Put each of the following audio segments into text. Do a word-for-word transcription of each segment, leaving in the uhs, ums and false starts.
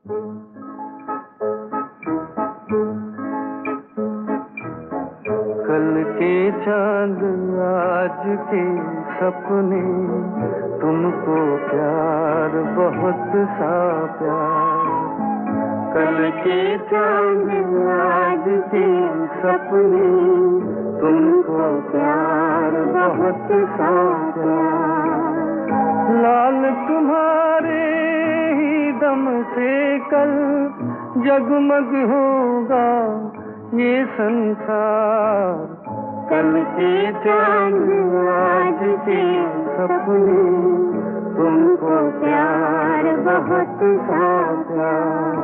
कल के चांद आज के सपने, तुमको प्यार बहुत सा प्यार। कल के चांद आज के सपने, तुमको प्यार बहुत सा प्यार। लाल तुम्हारे ही दम से कल जगमग होगा ये संसार। कल के चांद आज के सपने, तुमको प्यार बहुत सा प्यार।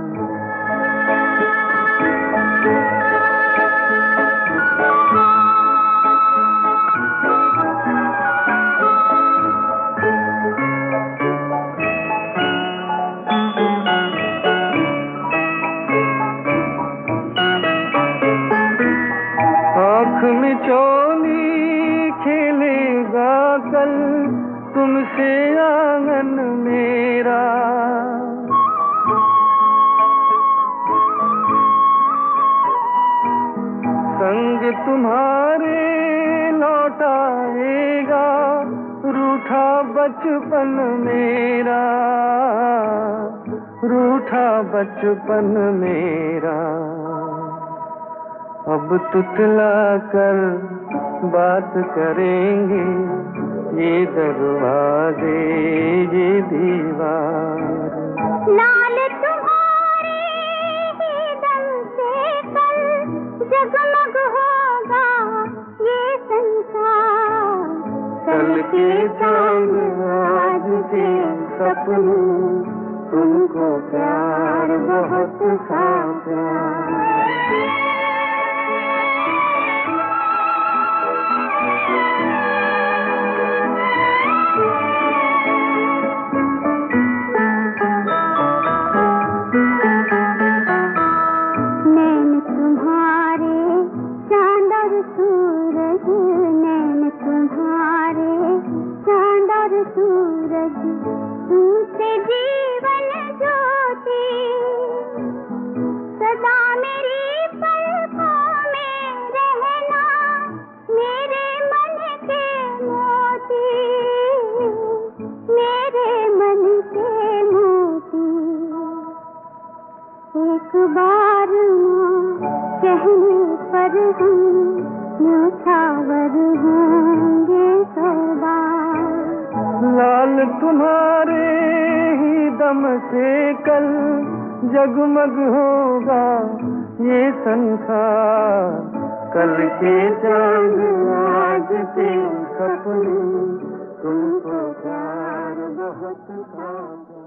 आँख में चोली खेलेगा कल तुमसे आंगन मेरा। संग तुम्हारे लौटाएगा रूठा बचपन मेरा, रूठा बचपन मेरा। अब तुतला कर बात करेंगे ये दरवाजे ये दीवार। लाल तुम्हारे ही दम से कल जगमग होगा ये संसार। कल के चांद आज के सपने, तुमको प्यार बहुत सा प्यार। सूरज तुमसे जीवन ज्योति, सदा मेरी पलकों में रहना मेरे मन के मोती, मेरे मन के मोती। एक बार कहने पर हम न्योछावर होंगे सौ बार। लाल तुम्हारे ही दम से कल जगमग होगा ये संसार। कल के चांद आज के सपने, तुमको प्यार बहुत सा।